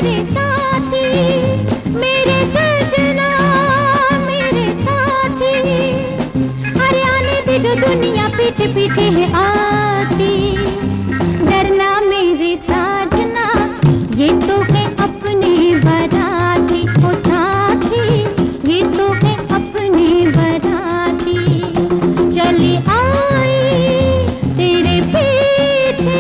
मेरे साथी, मेरे सजना, मेरे साथी। अरे आने दे जो दुनिया पीछे पीछे है आती। डरना मेरे साजना, ये तो है अपने बराती। ओ साथी, ये तो है अपने बराती। चली आई तेरे पीछे।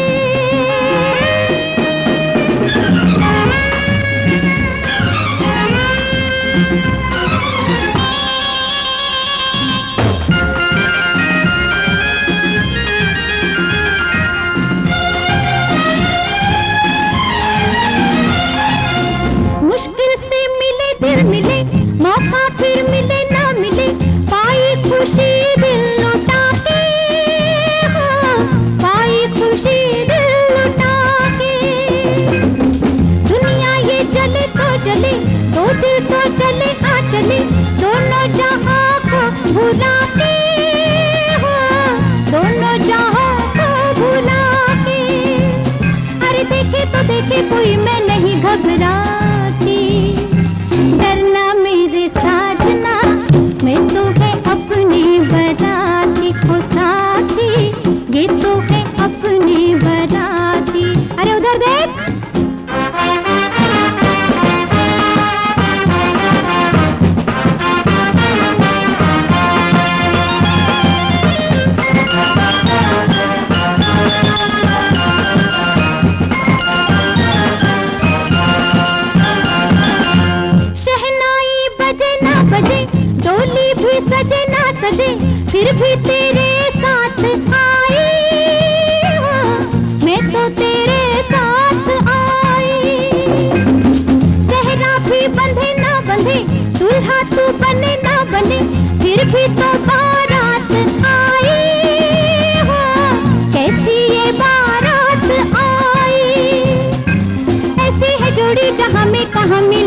मुश्किल से मिले दिल मिले, मौका फिर मिले ना मिले, पाई खुशी दिल लुटा के। हाँ, पाई खुशी दिल लुटा के। दुनिया ये जले तो जले, दो दिल तो चले आ चले, दोनों जहां को भुला के। हाँ, दोनों जहां को भुला के। अरे देखे तो देखे कोई, मैं नहीं घबराती। डरना मेरे साजना, मैं तो है अपनी बराती। ओ साथी, ये तो है अपनी बराती। अरे उधर देख। शहनाई बजे ना बजे, डोली भी सजे ना सजे, फिर भी तेरे साथ आई। हाँ, मैं तो तेरे साथ आई। सहरा भी बंधे ना बंधे, दूल्हा तू बने ना बने, फिर भी तो बारात आई। हाँ, कैसी ये बारात आई। ऐसी है जोड़ी जहां में कहां में